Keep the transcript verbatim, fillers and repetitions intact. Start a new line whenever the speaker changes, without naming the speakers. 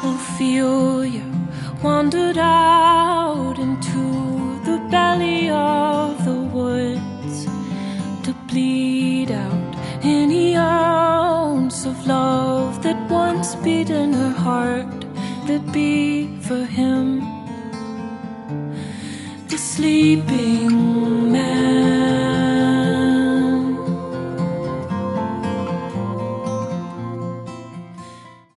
Ophelia wandered out into the belly of the woods to bleed out any ounce of love that once beat in her heart, that beat for him. The sleeping